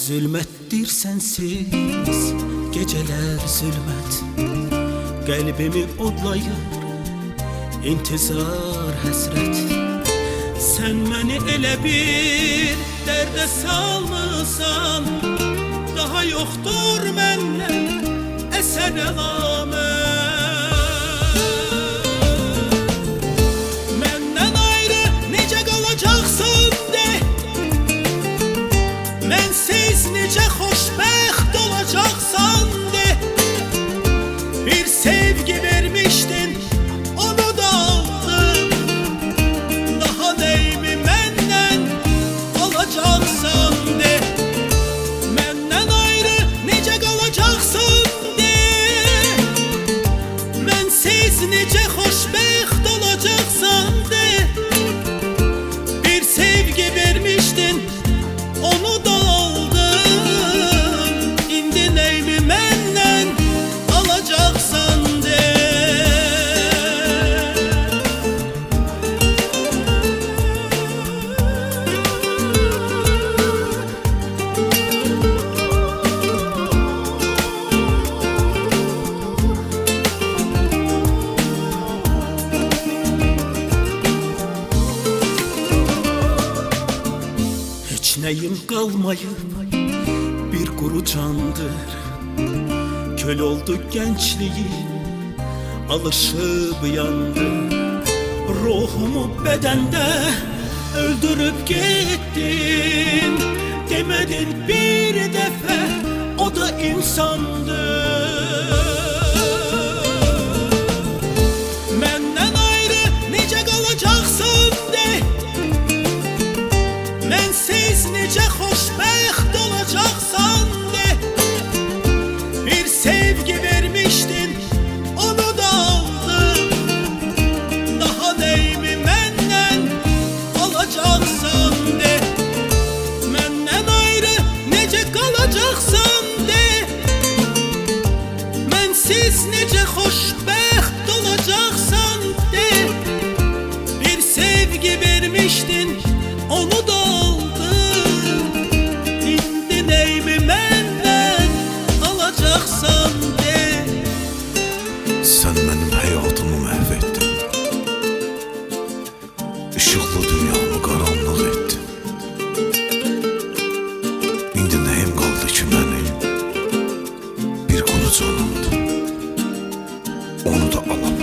Zulmettir sensiz geceler zulmet, kalbimi odlayır intizar hasret. Sen beni ele bir derde salmısan, daha yoktur benden eser alamet. Menden ayrı nece kalacaksın de, mensiz nece hoşbext olacaksan de. Bir sevgi vermiştin, onu da aldın, daha neyimi menden alacaksan de. Menden ayrı nece kalacaksın de, mensiz nece hoşbext olacaksan de. Bir sevgi vermiştin, onu da aldın, indi neyimi menden alacaksan de. Hiç neyim kalmayıp bir kuru candır, köl oldu gençliğim, alışıp yandı. Ruhumu bedende öldürüp gittin, demedin bir defa o da insandı. Menden ayrı nece kalacaksın de, mensiz nece hoşbext olacaksan de. Bir sevgi vermiştin, onu da aldın, daha neyimi menden alacaksan de. Menden ayrı nece kalacaksan de, mensiz nece hoşbext olacaksan de. Bir sevgi vermiştin, onu da aldın, indi neyimi menden alacaksan de. Sen benim hayatımı mahvettin, ışıklı dünyamı karanlık ettin. İndi neyim kaldı ki benim, bir kuru canımdı, onu da alamam.